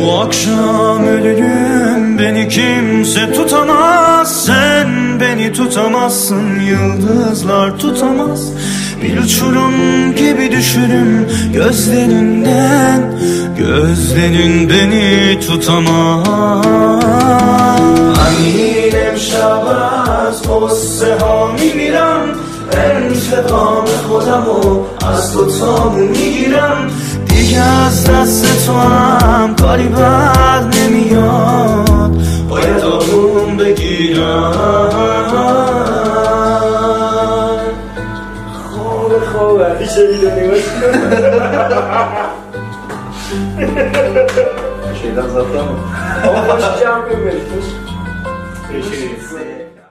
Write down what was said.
Bu akşam ölürüm, beni kimse tutamaz. Sen beni tutamazsın, yıldızlar tutamaz. Bir uçurum gibi düşürüm gözlerinden, gözlerin beni tutamaz. امیر امشب از غصه ها میمیرم، انتقام خودمو از تو تابو میگیرم. دیگه از دست تو هم کاری بر نمیاد، باید آروم بگیرم. خوبه میشه ویدیو نگاش şeyden zaten ama baş jump yapıyoruz.